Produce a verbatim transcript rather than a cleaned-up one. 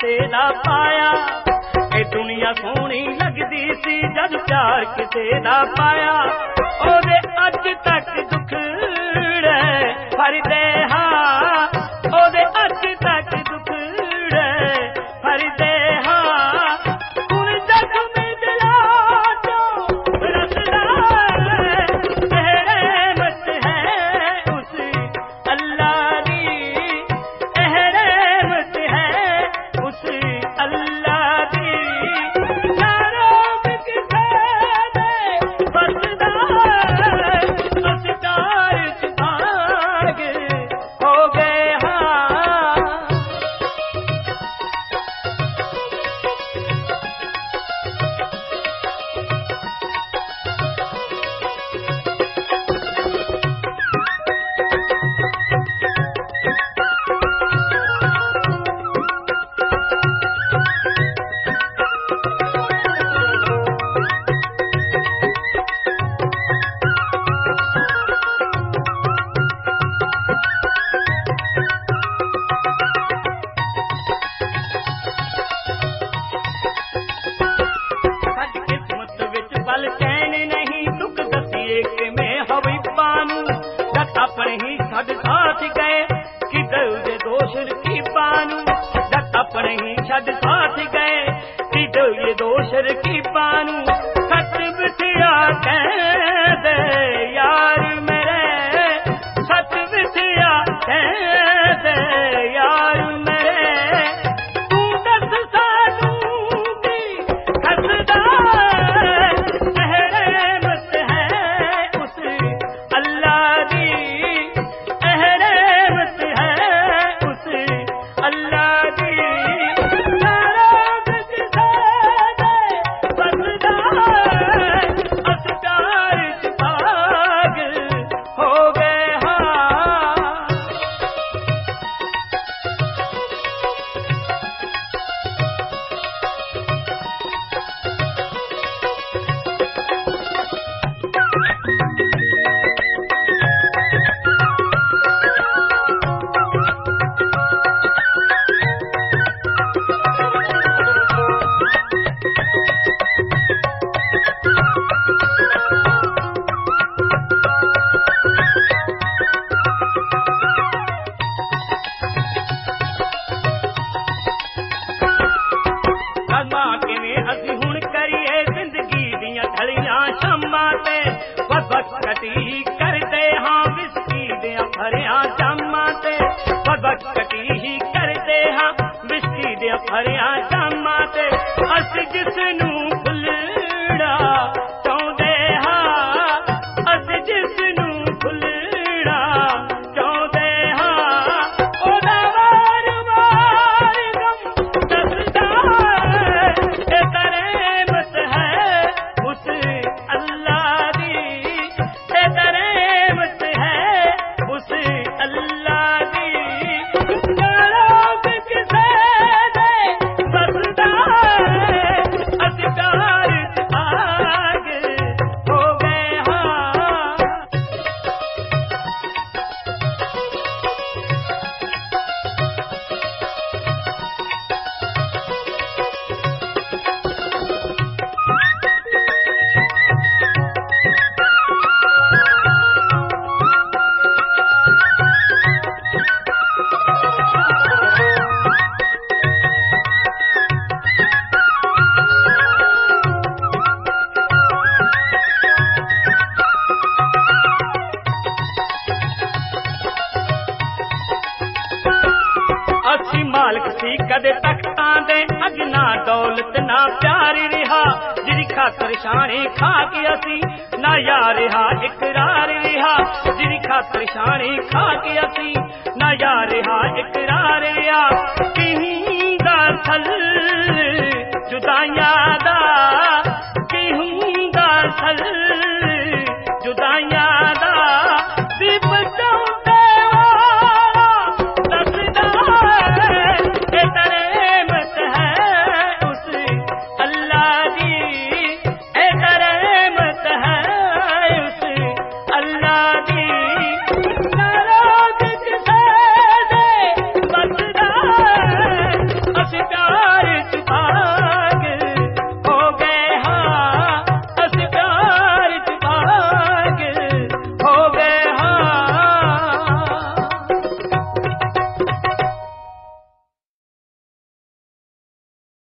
किसे दा पाया। ए दुनिया सोहनी लगदी सी जद प्यार किसे दा पाया। ओदे अज तक दुखड़े फरदे हां, ओदे अज तक दुखड़े फरदे हां। हुण जग में दिला चो रसदा रहमत है उस अल्लाह दी, एह रहमत है उस अल्लाह दी। यारो बिकते दे बसदा असकार च भाग हो गए हां। साडी किस्मत विच पल चैन नहीं, दुख दसिए कि मैं हवी पानू। जद अपने ही छड़ साथ गए किधर दे दोष की पानू। जद अपने ही छड़ साथ गए किधर ये दोष की पानू। सच बिथिया कह दे यार मेरे, सच बिथिया कह दे यार मेरे। तू दस सानू दी हसदा एह रहमत है उस अल्लाह दी, एह रहमत है उस अल्लाह दी। यारो बिकते दे बसदा असकार च भाग हो गए हां। कलमा किवें असीं हुण करिए जिंदगी दियां ढलियां शामां ते। वक्त कटी करदे हां विस्की दियां भरियां जामां ते। वक्त कटी ही करदे हां विस्की दियां भरियां जामां ते। असीं जिसनूं भुलना चाहुंदे हां, असीं जिसनूं भुलना चाहुंदे हां। ओदा वार वार गम दसदा ए रहमत है उस अल्लाह दी, ए रहमत है उस अल्लाह दी। यारो बिकते दे बसदा असकार च भाग हो गए हां। असी मालक सी कदे तख्तां दे, अज ना दौलत ना प्यार रिहा। जिदी खातर शाने खा के असी ना यार रिहा इकरार रिहा। जिदी खातर शाने खा के असी ना यार रिहा इकरार रिहा। किहीं दा थल जुदाइयां दा